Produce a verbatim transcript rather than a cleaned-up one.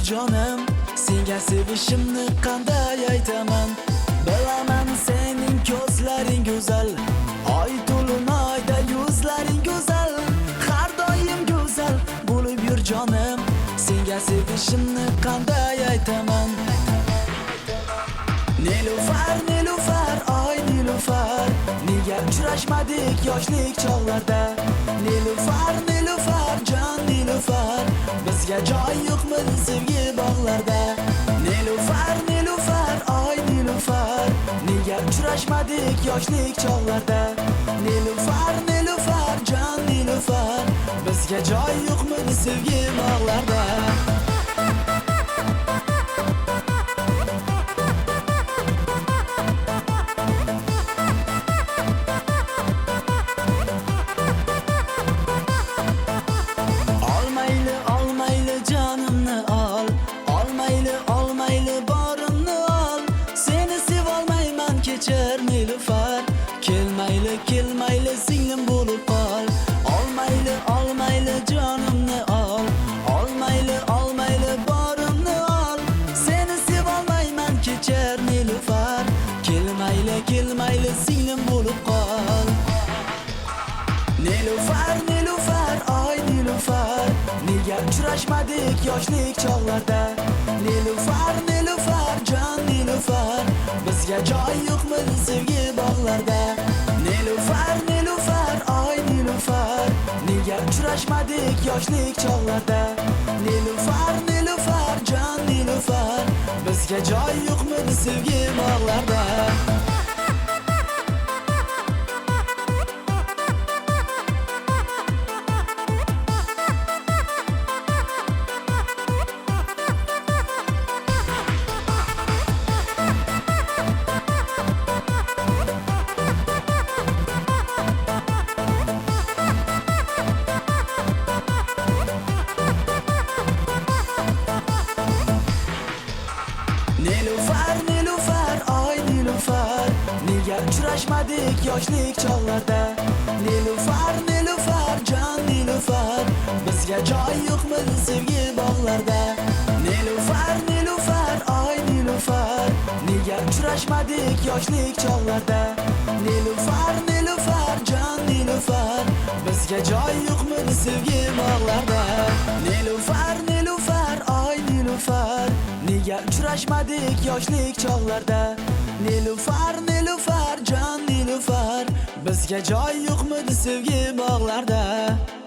jonim, senga sevishimni qanday aytaman? Bilaman sening ko'zlaring go'zal, oy to'lunayda yuzlaring go'zal, har doim go'zal bo'lib yur jonim, senga sevishimni qanday aytaman? Nilufar, Nilufar, oy Nilufar, nega uchrashmadik yoshlik chog'larda? Nilufar, Nilufar, jon Nilufar, bizga joy yo'qmi sevgi bog'larda? Nilufar, Nilufar, oy Nilufar, nega uchrashmadik yoshlik chog'larda? Nilufar, Nilufar, jon Nilufar, bizga joy yo'qmi sevgi bog'larda? Nilufar, kelmayli, kelmayli singlim bo'lib qol. Olmayli, olmayli jonimni ol. Olmayli, olmayli borimni ol. Seni sevolmayman kechar Nilufar, kelmayli, kelmayli singlim bo'lib qol. Nilufar, Nilufar, oy Nilufar, nega uchrashmadik yoshlik chog'larda? Nilufar, Nilufar, jon Nilufar, bizga joy yo'qmi sevgi bog'larda? Nilufar, Nilufar, oy Nilufar, nega uchrashmadik yoshlik chog'larda? Nilufar, Nilufar, jon Nilufar, bizga joy yo'qmi sevgi bog'larda? Nilufar, Nilufar, oy Nilufar, nega uchrashmadik yoshlik chog'larda? Nilufar, Nilufar, jon Nilufar, bizga joy yo'qmi sevgi bog'larda? Nilufar, Nilufar, oy Nilufar, nega uchrashmadik yoshlik chog'larda? Nilufar, Nilufar, jon Nilufar, bizga joy yo'qmi sevgi bog'larda? Nilufar, Nilufar, oy Nilufar, nega uchrashmadik yoshlik chog'larda? Nilufar, Nilufar, jon Nilufar, bizga joy yo'qmi sevgi bog'larda?